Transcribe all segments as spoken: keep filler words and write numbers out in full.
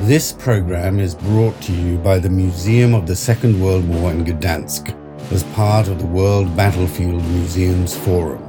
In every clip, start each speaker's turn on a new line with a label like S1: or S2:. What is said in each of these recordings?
S1: This program is brought to you by the Museum of the Second World War in Gdansk as part of the World Battlefield Museums Forum.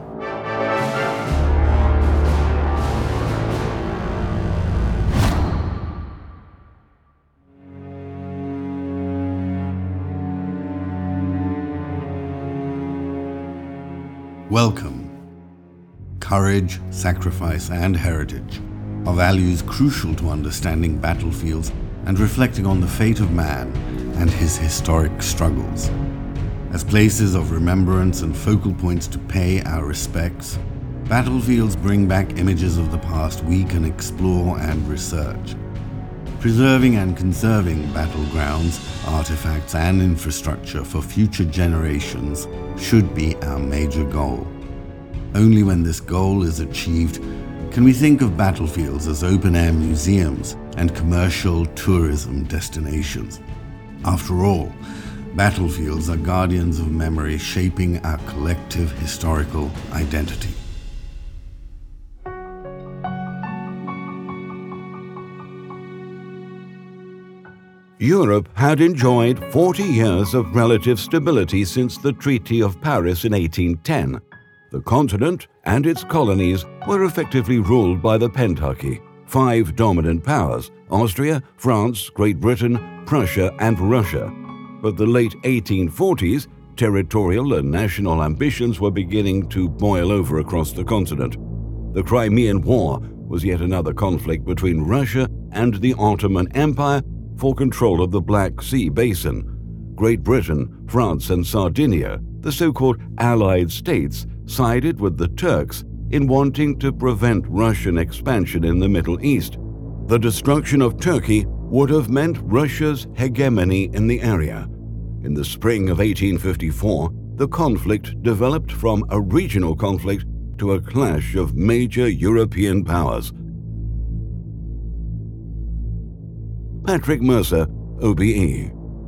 S1: Welcome. Courage, sacrifice, and heritage are values crucial to understanding battlefields and reflecting on the fate of man and his historic struggles. As places of remembrance and focal points to pay our respects, battlefields bring back images of the past we can explore and research. Preserving and conserving battlegrounds, artifacts, and infrastructure for future generations should be our major goal. Only when this goal is achieved can we think of battlefields as open-air museums and commercial tourism destinations. After all, battlefields are guardians of memory shaping our collective historical identity.
S2: Europe had enjoyed forty years of relative stability since the Treaty of Paris in eighteen ten. The continent and its colonies were effectively ruled by the Pentarchy, five dominant powers: Austria, France, Great Britain, Prussia, and Russia. But the late eighteen forties, territorial and national ambitions were beginning to boil over across the continent. The Crimean War was yet another conflict between Russia and the Ottoman Empire for control of the Black Sea basin. Great Britain, France, and Sardinia, the so-called Allied states, sided with the Turks in wanting to prevent Russian expansion in the Middle East. The destruction of Turkey would have meant Russia's hegemony in the area. In the spring of eighteen fifty-four, the conflict developed from a regional conflict to a clash of major European powers. Patrick Mercer, O B E.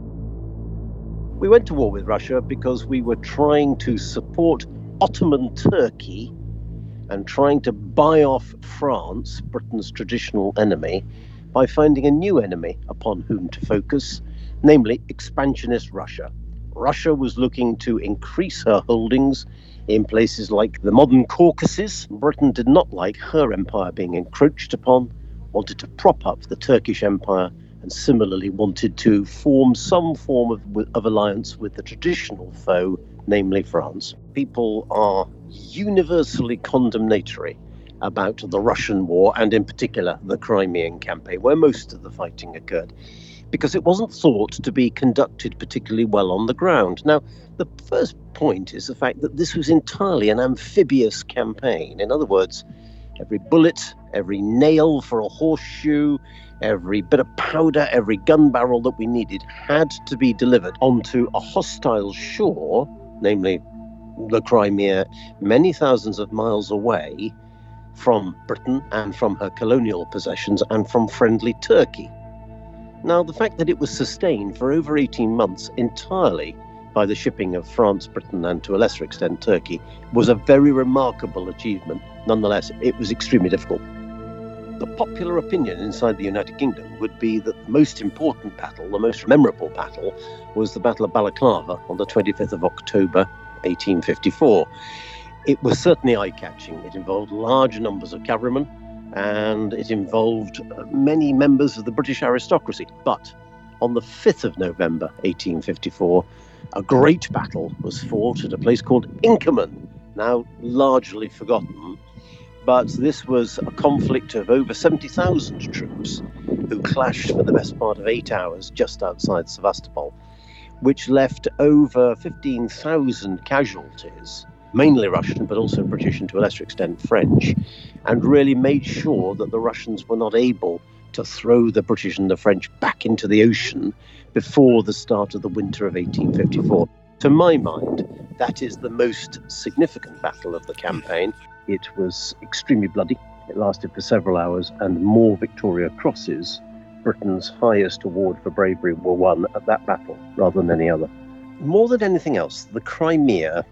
S3: We went to war with Russia because we were trying to support Ottoman Turkey and trying to buy off France, Britain's traditional enemy, by finding a new enemy upon whom to focus, namely expansionist Russia. Russia was looking to increase her holdings in places like the modern Caucasus. Britain did not like her empire being encroached upon, wanted to prop up the Turkish Empire, and similarly wanted to form some form of, of alliance with the traditional foe, namely France. People are universally condemnatory about the Russian war, and in particular the Crimean campaign, where most of the fighting occurred, because it wasn't thought to be conducted particularly well on the ground. Now, the first point is the fact that this was entirely an amphibious campaign. In other words, every bullet, every nail for a horseshoe, every bit of powder, every gun barrel that we needed had to be delivered onto a hostile shore, namely the Crimea, many thousands of miles away from Britain and from her colonial possessions and from friendly Turkey. Now, the fact that it was sustained for over eighteen months entirely by the shipping of France, Britain, and to a lesser extent Turkey was a very remarkable achievement. Nonetheless, it was extremely difficult. The popular opinion inside the United Kingdom would be that the most important battle, the most memorable battle, was the Battle of Balaclava on the twenty-fifth of October, eighteen fifty-four. It was certainly eye-catching. It involved large numbers of cavalrymen, and it involved many members of the British aristocracy. But on the fifth of November, eighteen fifty-four, a great battle was fought at a place called Inkerman, now largely forgotten. But this was a conflict of over seventy thousand troops who clashed for the best part of eight hours just outside Sevastopol, which left over fifteen thousand casualties, mainly Russian, but also British and to a lesser extent French, and really made sure that the Russians were not able to throw the British and the French back into the ocean before the start of the winter of eighteen fifty-four. To my mind, that is the most significant battle of the campaign. It was extremely bloody. It lasted for several hours, and more Victoria Crosses, Britain's highest award for bravery, were won at that battle rather than any other. More than anything else, the Crimea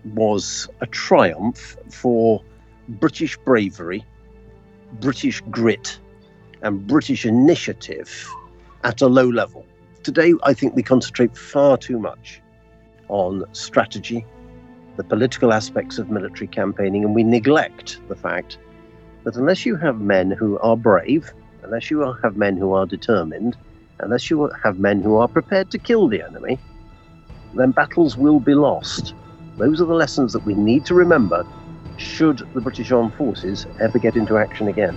S3: was a triumph for British bravery, British grit, and British initiative at a low level. Today, I think we concentrate far too much on strategy, the political aspects of military campaigning, and we neglect the fact that unless you have men who are brave, unless you have men who are determined, unless you have men who are prepared to kill the enemy, then battles will be lost. Those are the lessons that we need to remember should the British Armed Forces ever get into action again.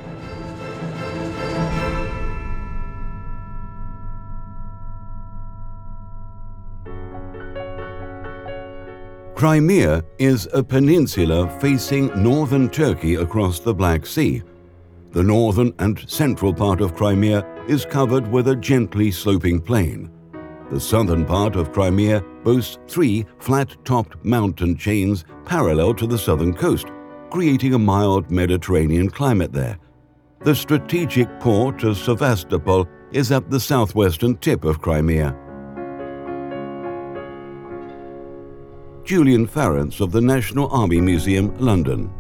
S2: Crimea is a peninsula facing northern Turkey across the Black Sea. The northern and central part of Crimea is covered with a gently sloping plain. The southern part of Crimea boasts three flat-topped mountain chains parallel to the southern coast, creating a mild Mediterranean climate there. The strategic port of Sevastopol is at the southwestern tip of Crimea. Julian Farrance of the National Army Museum, London.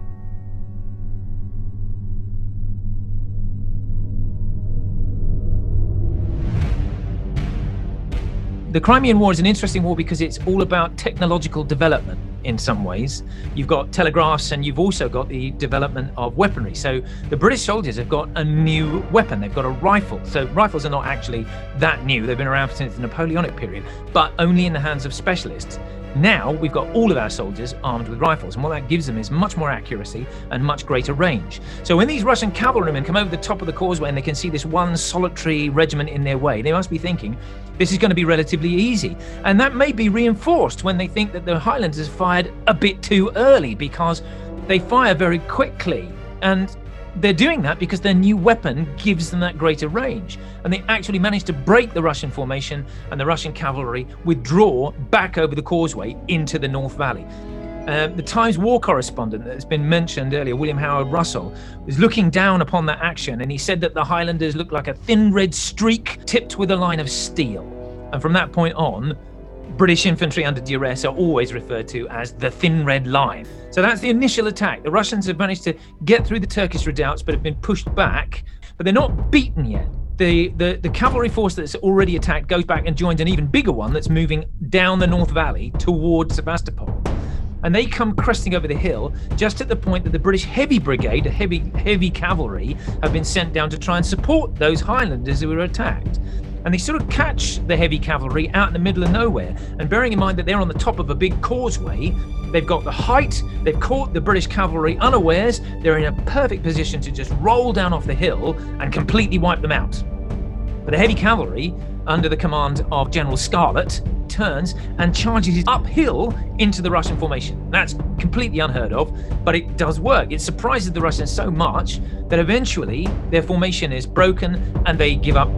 S4: The Crimean War is an interesting war because it's all about technological development in some ways. You've got telegraphs and you've also got the development of weaponry. So the British soldiers have got a new weapon. They've got a rifle. So rifles are not actually that new. They've been around since the Napoleonic period, but only in the hands of specialists. Now we've got all of our soldiers armed with rifles, and what that gives them is much more accuracy and much greater range. So when these Russian cavalrymen come over the top of the causeway and they can see this one solitary regiment in their way, they must be thinking, this is going to be relatively easy. And that may be reinforced when they think that the Highlanders fired a bit too early, because they fire very quickly. And they're doing that because their new weapon gives them that greater range. And they actually managed to break the Russian formation, and the Russian cavalry withdraw back over the causeway into the North Valley. Uh, the Times war correspondent that has been mentioned earlier, William Howard Russell, was looking down upon that action, and he said that the Highlanders looked like a thin red streak tipped with a line of steel. And from that point on, British infantry under duress are always referred to as the Thin Red Line. So that's the initial attack. The Russians have managed to get through the Turkish redoubts, but have been pushed back, but they're not beaten yet. The, the, the cavalry force that's already attacked goes back and joins an even bigger one that's moving down the North Valley towards Sevastopol. And they come cresting over the hill just at the point that the British Heavy Brigade, heavy, heavy cavalry, have been sent down to try and support those Highlanders who were attacked. And they sort of catch the heavy cavalry out in the middle of nowhere. And bearing in mind that they're on the top of a big causeway, they've got the height, they've caught the British cavalry unawares, they're in a perfect position to just roll down off the hill and completely wipe them out. But the heavy cavalry, under the command of General Scarlett, turns and charges uphill into the Russian formation. That's completely unheard of, but it does work. It surprises the Russians so much that eventually their formation is broken and they give up.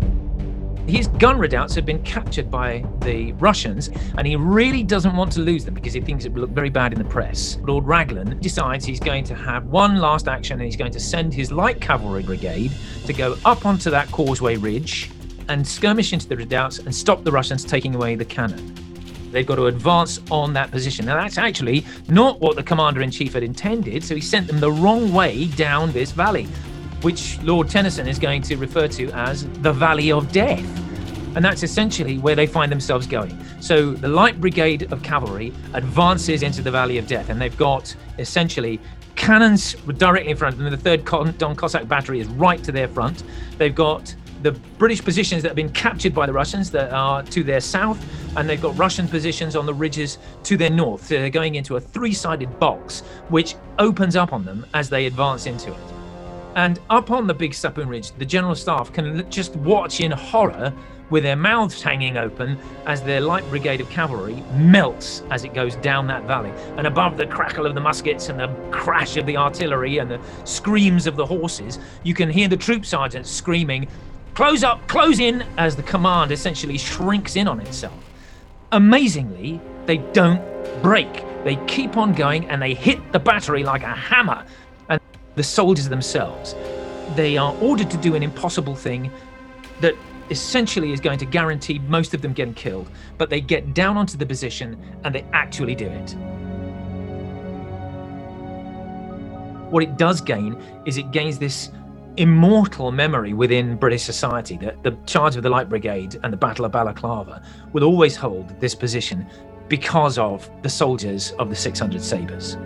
S4: His gun redoubts have been captured by the Russians, and he really doesn't want to lose them because he thinks it will look very bad in the press. Lord Raglan decides he's going to have one last action, and he's going to send his light cavalry brigade to go up onto that causeway ridge and skirmish into the redoubts and stop the Russians taking away the cannon. They've got to advance on that position. Now, that's actually not what the commander-in-chief had intended, so he sent them the wrong way down this valley, which Lord Tennyson is going to refer to as the Valley of Death. And that's essentially where they find themselves going. So the Light Brigade of Cavalry advances into the Valley of Death, and they've got essentially cannons directly in front of them. The third Don Cossack Battery is right to their front. They've got the British positions that have been captured by the Russians that are to their south, and they've got Russian positions on the ridges to their north. So they're going into a three-sided box, which opens up on them as they advance into it. And up on the big Sapun Ridge, the General Staff can just watch in horror with their mouths hanging open as their Light Brigade of Cavalry melts as it goes down that valley. And above the crackle of the muskets and the crash of the artillery and the screams of the horses, you can hear the troop sergeants screaming, "Close up, close in," as the command essentially shrinks in on itself. Amazingly, they don't break. They keep on going and they hit the battery like a hammer. And the soldiers themselves, they are ordered to do an impossible thing that essentially is going to guarantee most of them getting killed, but they get down onto the position and they actually do it. What it does gain is it gains this immortal memory within British society that the charge of the Light Brigade and the Battle of Balaclava will always hold this position because of the soldiers of the six hundred Sabres.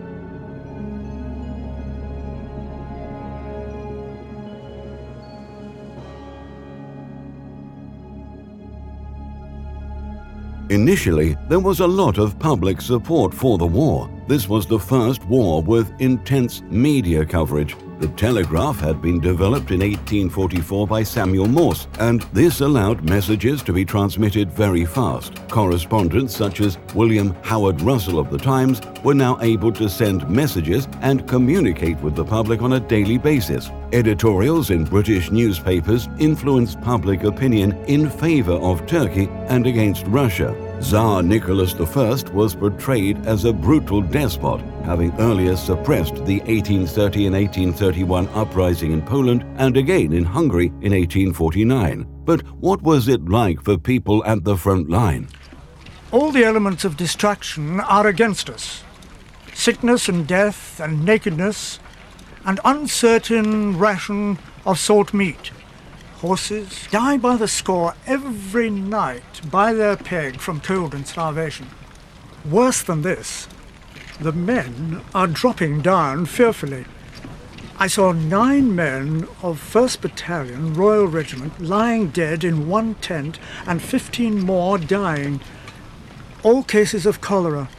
S2: Initially, there was a lot of public support for the war. This was the first war with intense media coverage. The telegraph had been developed in eighteen forty-four by Samuel Morse, and this allowed messages to be transmitted very fast. Correspondents such as William Howard Russell of the Times were now able to send messages and communicate with the public on a daily basis. Editorials in British newspapers influenced public opinion in favor of Turkey and against Russia. Tsar Nicholas the First was portrayed as a brutal despot, having earlier suppressed the eighteen thirty and eighteen thirty-one uprising in Poland and again in Hungary in eighteen forty-nine. But what was it like for people at the front line?
S5: All the elements of destruction are against us. Sickness and death and nakedness and uncertain ration of salt meat. Horses die by the score every night by their peg from cold and starvation. Worse than this, the men are dropping down fearfully. I saw nine men of first Battalion, Royal Regiment, lying dead in one tent and fifteen more dying, all cases of cholera.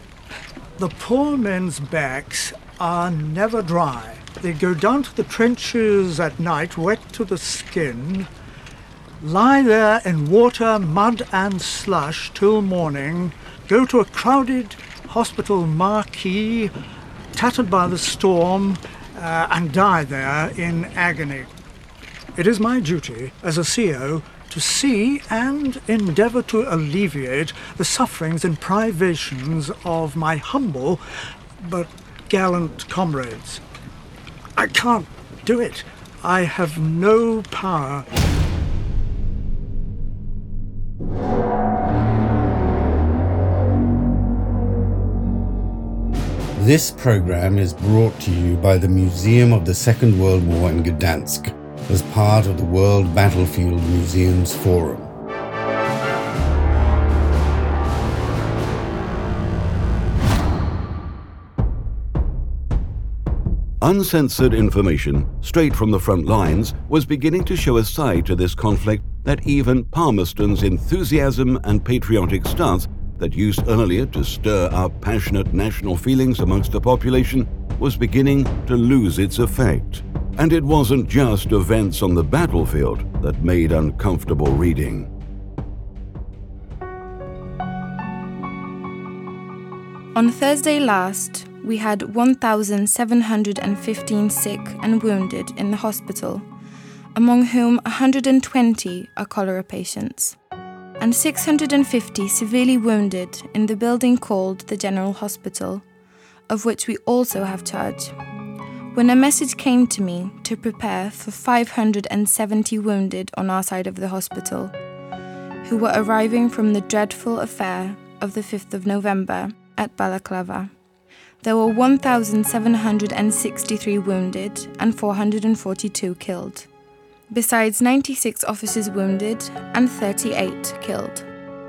S5: The poor men's backs are never dry. They go down to the trenches at night, wet to the skin, lie there in water, mud and slush till morning, go to a crowded hospital marquee, tattered by the storm, uh, and die there in agony. It is my duty as a C O to see and endeavour to alleviate the sufferings and privations of my humble but gallant comrades. I can't do it. I have no power.
S1: This program is brought to you by the Museum of the Second World War in Gdansk as part of the World Battlefield Museums Forum.
S2: Uncensored information, straight from the front lines, was beginning to show a side to this conflict that even Palmerston's enthusiasm and patriotic stance that used earlier to stir up passionate national feelings amongst the population was beginning to lose its effect. And it wasn't just events on the battlefield that made uncomfortable reading.
S6: On Thursday last, we had one thousand seven hundred fifteen sick and wounded in the hospital, among whom one hundred twenty are cholera patients, and six hundred fifty severely wounded in the building called the General Hospital, of which we also have charge. When a message came to me to prepare for five hundred seventy wounded on our side of the hospital, who were arriving from the dreadful affair of the fifth of November at Balaclava. There were one thousand seven hundred sixty-three wounded and four hundred forty-two killed, besides ninety-six officers wounded and thirty-eight killed.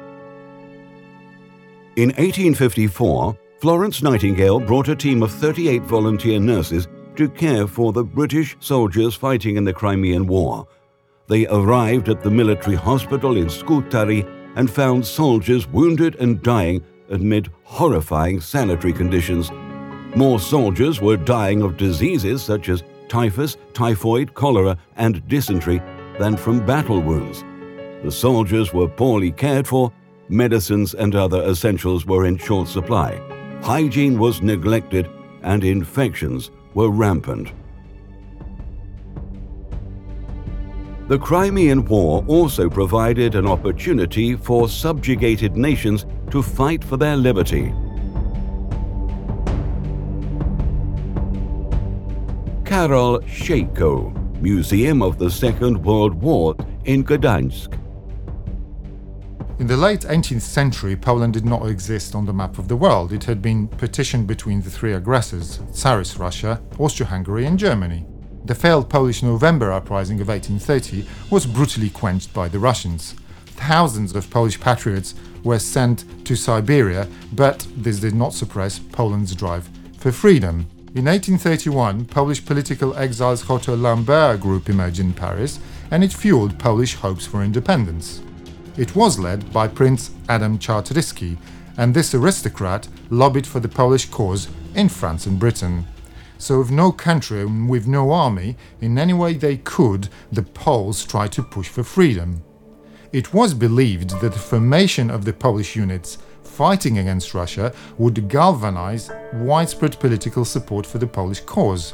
S2: In eighteen fifty-four, Florence Nightingale brought a team of thirty-eight volunteer nurses to care for the British soldiers fighting in the Crimean War. They arrived at the military hospital in Scutari and found soldiers wounded and dying amid horrifying sanitary conditions. More soldiers were dying of diseases such as typhus, typhoid, cholera, and dysentery than from battle wounds. The soldiers were poorly cared for, medicines and other essentials were in short supply, hygiene was neglected, and infections were rampant. The Crimean War also provided an opportunity for subjugated nations to fight for their liberty. Karol Szejko, Museum of the Second World War in Gdansk.
S7: In the late eighteenth century, Poland did not exist on the map of the world. It had been partitioned between the three aggressors, Tsarist Russia, Austria-Hungary and Germany. The failed Polish November uprising of eighteen thirty was brutally quenched by the Russians. Thousands of Polish patriots were sent to Siberia, but this did not suppress Poland's drive for freedom. In eighteen thirty-one, Polish political exiles Hotel Lambert group emerged in Paris, and it fueled Polish hopes for independence. It was led by Prince Adam Czartoryski, and this aristocrat lobbied for the Polish cause in France and Britain. So with no country and with no army, in any way they could, the Poles tried to push for freedom. It was believed that the formation of the Polish units fighting against Russia would galvanize widespread political support for the Polish cause.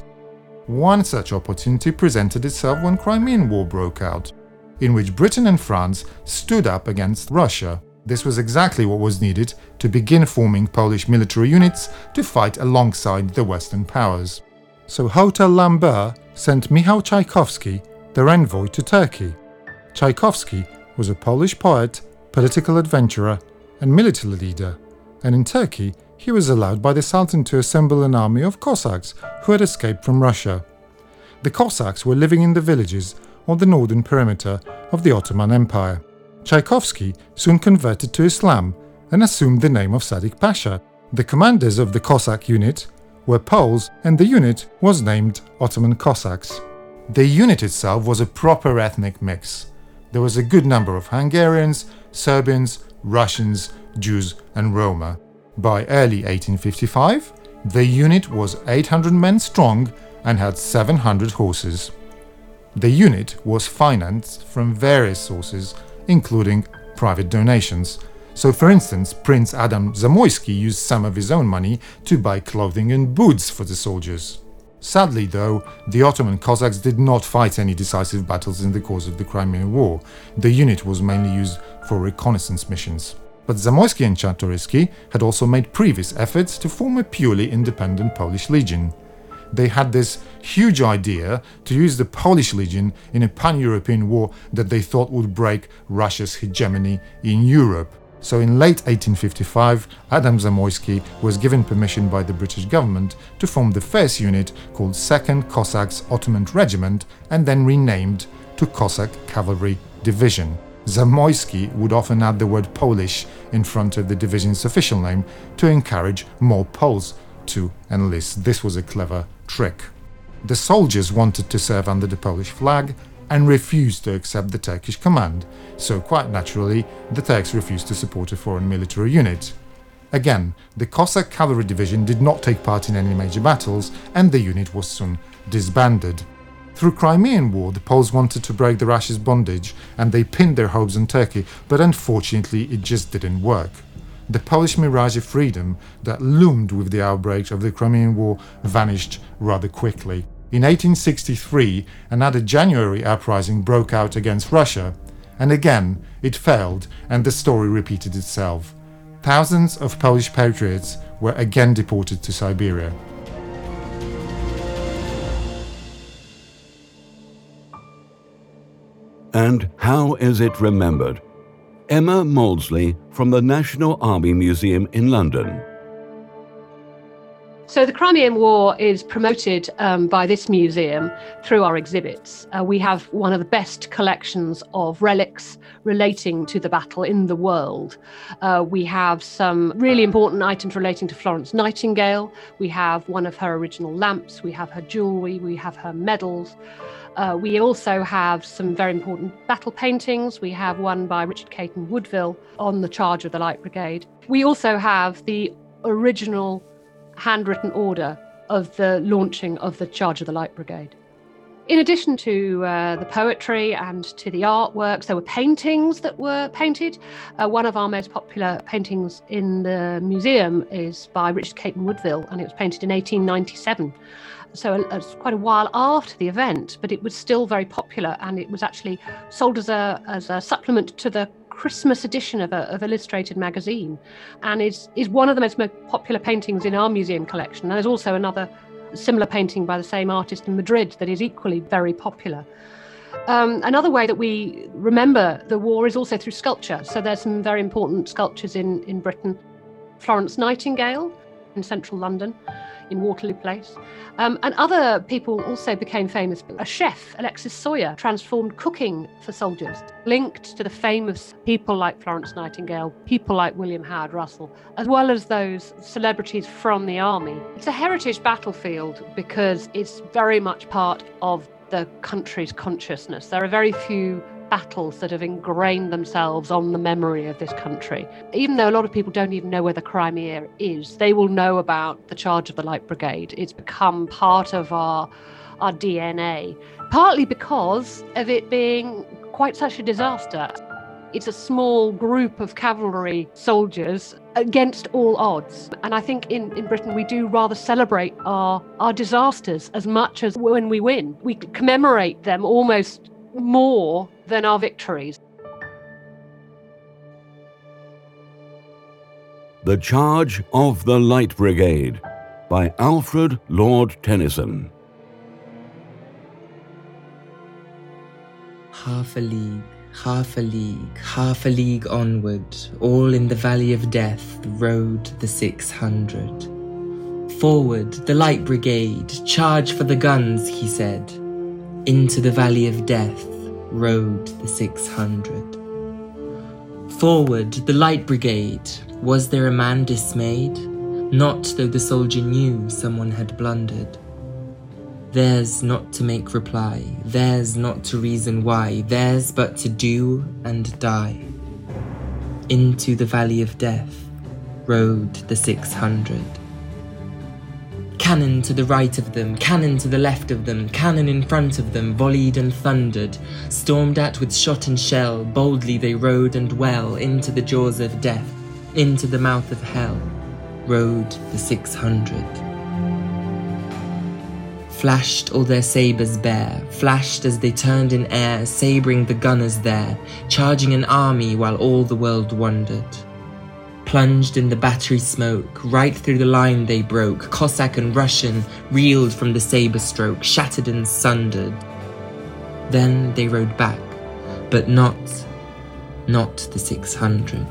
S7: One such opportunity presented itself when Crimean War broke out, in which Britain and France stood up against Russia. This was exactly what was needed to begin forming Polish military units to fight alongside the Western powers. So Hotel Lambert sent Michał Czajkowski, their envoy, to Turkey. Czajkowski was a Polish poet, political adventurer, and military leader, and in Turkey he was allowed by the Sultan to assemble an army of Cossacks who had escaped from Russia. The Cossacks were living in the villages on the northern perimeter of the Ottoman Empire. Czajkowski soon converted to Islam and assumed the name of Sadiq Pasha. The commanders of the Cossack unit were Poles, and the unit was named Ottoman Cossacks. The unit itself was a proper ethnic mix. There was a good number of Hungarians, Serbians, Russians, Jews, and Roma. By early eighteen fifty-five, the unit was eight hundred men strong and had seven hundred horses. The unit was financed from various sources, including private donations. So, for instance, Prince Adam Zamoyski used some of his own money to buy clothing and boots for the soldiers. Sadly, though, the Ottoman Cossacks did not fight any decisive battles in the course of the Crimean War. The unit was mainly used for reconnaissance missions. But Zamoyski and Czartoryski had also made previous efforts to form a purely independent Polish legion. They had this huge idea to use the Polish Legion in a pan-European war that they thought would break Russia's hegemony in Europe. So in late eighteen fifty-five, Adam Zamoyski was given permission by the British government to form the first unit called second Cossacks Ottoman Regiment, and then renamed to Cossack Cavalry Division. Zamoyski would often add the word Polish in front of the division's official name to encourage more Poles to enlist. This was a clever trick. The soldiers wanted to serve under the Polish flag and refused to accept the Turkish command, so quite naturally the Turks refused to support a foreign military unit. Again, the Cossack Cavalry Division did not take part in any major battles, and the unit was soon disbanded. Through Crimean War, the Poles wanted to break the Russia's bondage, and they pinned their hopes on Turkey, but unfortunately it just didn't work. The Polish mirage of freedom that loomed with the outbreak of the Crimean War vanished rather quickly. In eighteen sixty-three, another January uprising broke out against Russia, and again it failed, and the story repeated itself. Thousands of Polish patriots were again deported to Siberia.
S2: And how is it remembered? Emma Maudsley from the National Army Museum in London.
S8: So the Crimean War is promoted um, by this museum through our exhibits. Uh, we have one of the best collections of relics relating to the battle in the world. Uh, we have some really important items relating to Florence Nightingale. We have one of her original lamps, we have her jewellery, we have her medals. Uh, we also have some very important battle paintings. We have one by Richard Caton Woodville on the charge of the Light Brigade. We also have the original handwritten order of the launching of the charge of the Light Brigade. In addition to uh, the poetry and to the artworks, there were paintings that were painted. Uh, one of our most popular paintings in the museum is by Richard Caton Woodville, and it was painted in eighteen ninety-seven. So it's quite a while after the event, but it was still very popular, and it was actually sold as a as a supplement to the Christmas edition of, a, of Illustrated magazine, and is is one of the most, most popular paintings in our museum collection. And there's also another similar painting by the same artist in Madrid that is equally very popular. Um, another way that we remember the war is also through sculpture. So there's some very important sculptures in, in Britain. Florence Nightingale, in central London, in Waterloo Place. Um, and other people also became famous. A chef, Alexis Soyer, transformed cooking for soldiers, linked to the fame of people like Florence Nightingale, people like William Howard Russell, as well as those celebrities from the army. It's a heritage battlefield because it's very much part of the country's consciousness. There are very few battles that have ingrained themselves on the memory of this country. Even though a lot of people don't even know where the Crimea is, they will know about the charge of the Light Brigade. It's become part of our, our D N A, partly because of it being quite such a disaster. It's a small group of cavalry soldiers against all odds. And I think in, in Britain, we do rather celebrate our, our disasters as much as when we win. We commemorate them almost more than our victories.
S2: The Charge of the Light Brigade by Alfred Lord Tennyson.
S9: Half a league, half a league, half a league onward, all in the valley of death rode the six hundred. Forward, the Light Brigade, charge for the guns, he said. Into the valley of death rode the six hundred. Forward, the Light Brigade. Was there a man dismayed? Not though the soldier knew someone had blundered. Theirs not to make reply, theirs not to reason why, theirs but to do and die. Into the valley of death rode the six hundred. Cannon to the right of them, cannon to the left of them, cannon in front of them, volleyed and thundered. Stormed at with shot and shell, boldly they rode and well, into the jaws of death, into the mouth of hell, rode the six hundred. Flashed all their sabres bare, flashed as they turned in air, sabring the gunners there, charging an army while all the world wondered. Plunged in the battery smoke, right through the line they broke, Cossack and Russian reeled from the sabre stroke, shattered and sundered. Then they rode back, but not, not the six hundred.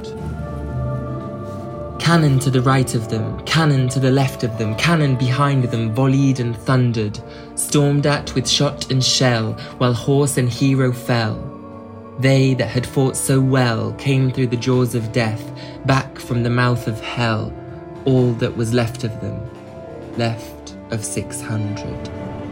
S9: Cannon to the right of them, cannon to the left of them, cannon behind them volleyed and thundered, stormed at with shot and shell, while horse and hero fell. They that had fought so well came through the jaws of death, back from the mouth of hell, all that was left of them, left of six hundred.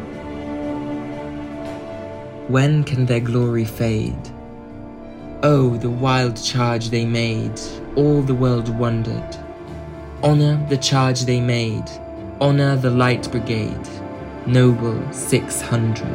S9: When can their glory fade? Oh, the wild charge they made, all the world wondered. Honour the charge they made, honour the Light Brigade, noble six hundred.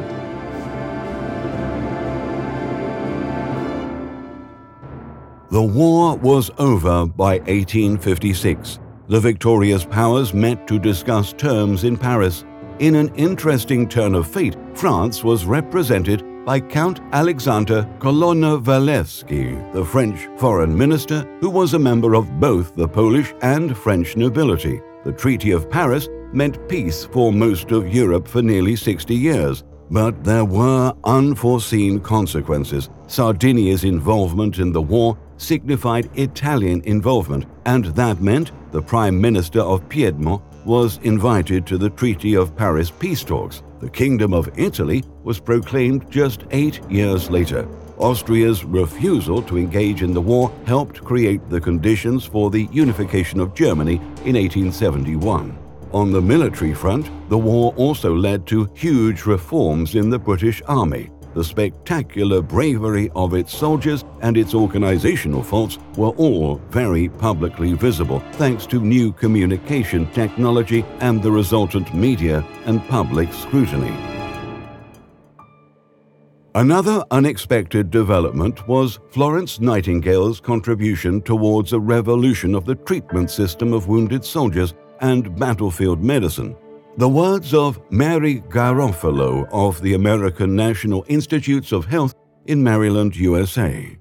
S2: The war was over by eighteen fifty-six. The victorious powers met to discuss terms in Paris. In an interesting turn of fate, France was represented by Count Alexander Kolonyi-Walewski, the French foreign minister, who was a member of both the Polish and French nobility. The Treaty of Paris meant peace for most of Europe for nearly sixty years. But there were unforeseen consequences. Sardinia's involvement in the war signified Italian involvement, and that meant the Prime Minister of Piedmont was invited to the Treaty of Paris peace talks. The Kingdom of Italy was proclaimed just eight years later. Austria's refusal to engage in the war helped create the conditions for the unification of Germany in eighteen seventy-one. On the military front, the war also led to huge reforms in the British Army. The spectacular bravery of its soldiers and its organizational faults were all very publicly visible, thanks to new communication technology and the resultant media and public scrutiny. Another unexpected development was Florence Nightingale's contribution towards a revolution of the treatment system of wounded soldiers and battlefield medicine. The words of Mary Garofalo of the American National Institutes of Health in Maryland, U S A.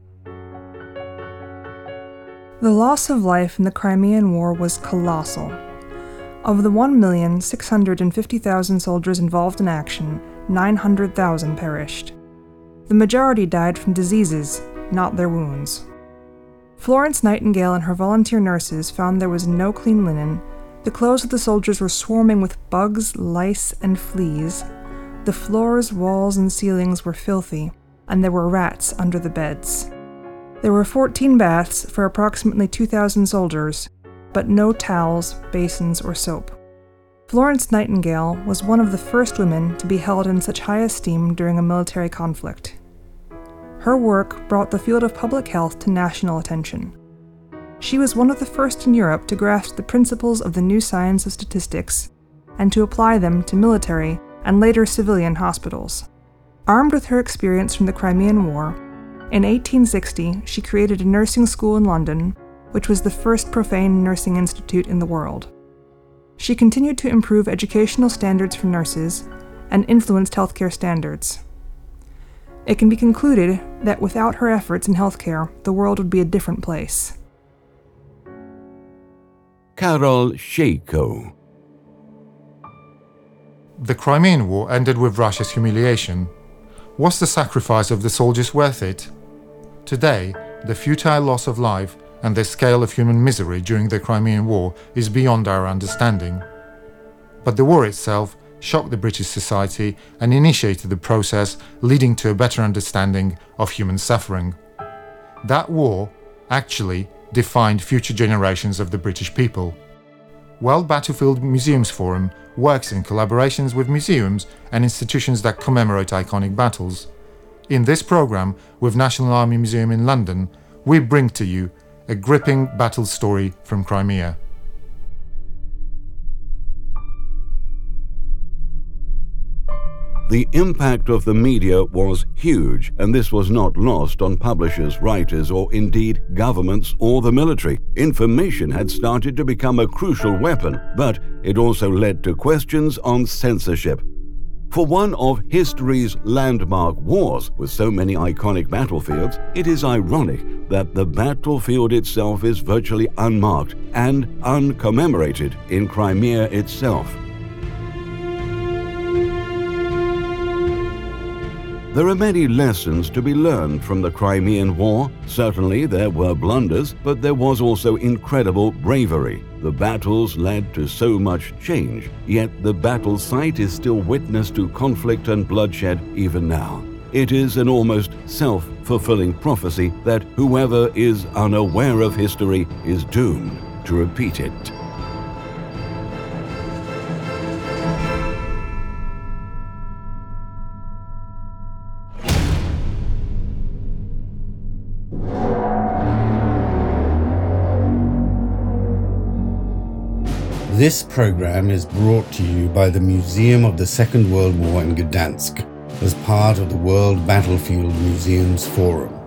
S10: The loss of life in the Crimean War was colossal. Of the one million six hundred fifty thousand soldiers involved in action, nine hundred thousand perished. The majority died from diseases, not their wounds. Florence Nightingale and her volunteer nurses found there was no clean linen, The clothes of the soldiers were swarming with bugs, lice, and fleas. The floors, walls, and ceilings were filthy, and there were rats under the beds. There were fourteen baths for approximately two thousand soldiers, but no towels, basins, or soap. Florence Nightingale was one of the first women to be held in such high esteem during a military conflict. Her work brought the field of public health to national attention. She was one of the first in Europe to grasp the principles of the new science of statistics and to apply them to military and later civilian hospitals. Armed with her experience from the Crimean War, in eighteen sixty she created a nursing school in London, which was the first profane nursing institute in the world. She continued to improve educational standards for nurses and influenced healthcare standards. It can be concluded that without her efforts in healthcare, the world would be a different place.
S2: Karol Scheiko.
S7: The Crimean War ended with Russia's humiliation. Was the sacrifice of the soldiers worth it? Today, the futile loss of life and the scale of human misery during the Crimean War is beyond our understanding. But the war itself shocked the British society and initiated the process leading to a better understanding of human suffering. That war, actually, defined future generations of the British people. World Battlefield Museums Forum works in collaborations with museums and institutions that commemorate iconic battles. In this program, with National Army Museum in London, we bring to you a gripping battle story from Crimea.
S2: The impact of the media was huge, and this was not lost on publishers, writers, or indeed governments or the military. Information had started to become a crucial weapon, but it also led to questions on censorship. For one of history's landmark wars with so many iconic battlefields, it is ironic that the battlefield itself is virtually unmarked and uncommemorated in Crimea itself. There are many lessons to be learned from the Crimean War. Certainly there were blunders, but there was also incredible bravery. The battles led to so much change, yet the battle site is still witness to conflict and bloodshed even now. It is an almost self-fulfilling prophecy that whoever is unaware of history is doomed to repeat it.
S1: This program is brought to you by the Museum of the Second World War in Gdansk as part of the World Battlefield Museums Forum.